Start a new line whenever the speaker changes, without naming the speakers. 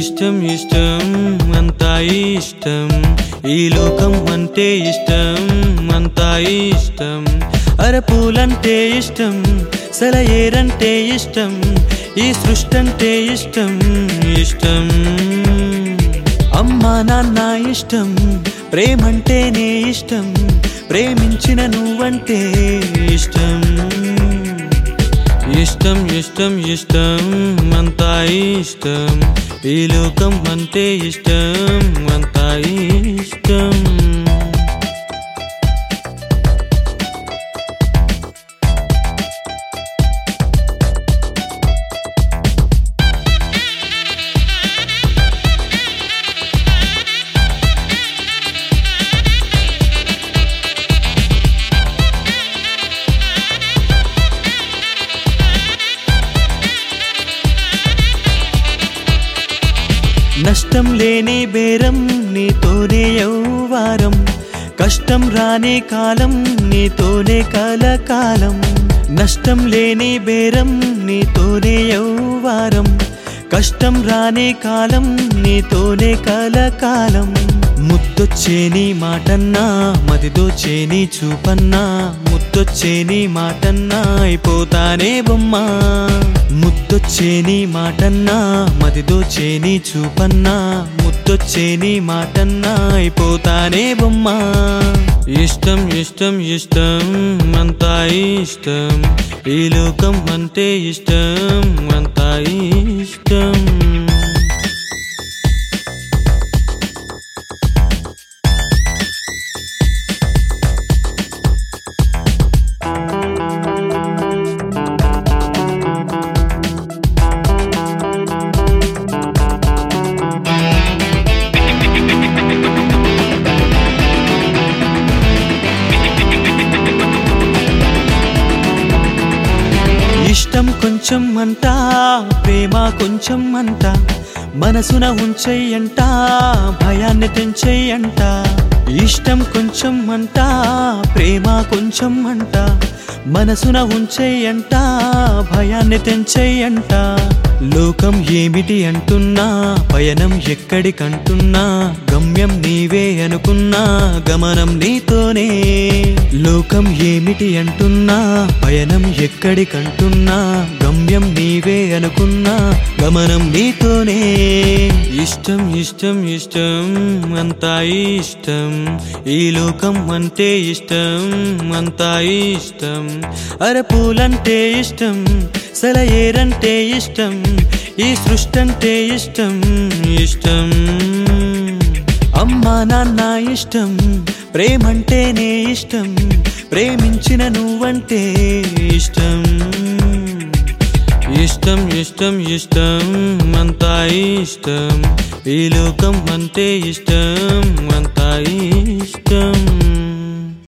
ఇష్టం ఇష్టం అంతా ఇష్టం ఈ లోకం అంటే ఇష్టం అంతా ఇష్టం అరపూలంటే ఇష్టం సెలయేరంటే ఇష్టం ఈ సృష్టి అంటే ఇష్టం ఇష్టం అమ్మా నాన్న ఇష్టం ప్రేమంటేనే ఇష్టం ప్రేమించిన నువ్వంటే ఇష్టం ఇష్టం ఇష్టం ఇష్టం అంతా ఇష్టం ఈ లోకం అంటే ఇష్టం అంతా ఇష్టం నష్టం లేని బేరం నీతోనే యౌవారం కష్టం రాని కాలం నీతోనే కలకాలం నష్టం లేని బేరం నీతోనే యౌవారం కష్టం రాని కాలం నీతోనే కలకాలం ముద్దొచ్చే నీ మాటన్నా మదిదోచే నీ చూపన్నా ముద్దొచ్చే నీ మాటన్నా అయిపోతానే బొమ్మ ముద్దొచ్చే నీ మాటన్నా మదిదోచే నీ చూపన్నా ముద్దొచ్చే నీ మాటన్నా అయిపోతానే బొమ్మ ఇష్టం ఇష్టం ఇష్టం అంతా ఇష్టం ఈ లోకం అంటే ఇష్టం అంతా ఇష్టం ఇష్టం కొంచెం అంట ప్రేమ కొంచెం అంట మనసున ఉంచెయ్యంట భయాన్ని తెంచెయ్యంట ఇష్టం కొంచెం అంట ప్రేమ కొంచెం అంట మనసున ఉంచెయ్యంట భయాన్ని తెంచెయ్యంట లోకం ఏమిటి అంటున్నా పయనం ఎక్కడికంటున్నా గమ్యం నీవే అనుకున్నా గమనం నీతోనే లోకం ఏమిటి అంటున్నా పయనం ఎక్కడికంటున్నా గమ్యం నీవే అనుకున్నా గమనం నీతోనే ఇష్టం ఇష్టం ఇష్టం అంతా ఇష్టం ఈ లోకం అంటే ఇష్టం అంతా ఇష్టం అరపూలంటే ఇష్టం సెలయేరంటే ఇష్టం ఈ సృష్టి అంటే ఇష్టం ఇష్టం అమ్మా నాన్న ఇష్టం ప్రేమంటేనే ఇష్టం ప్రేమించిన నువ్వంటే ఇష్టం ఇష్టం ఇష్టం ఇష్టం అంతా ఇష్టం ఈ లోకం అంటే ఇష్టం అంతా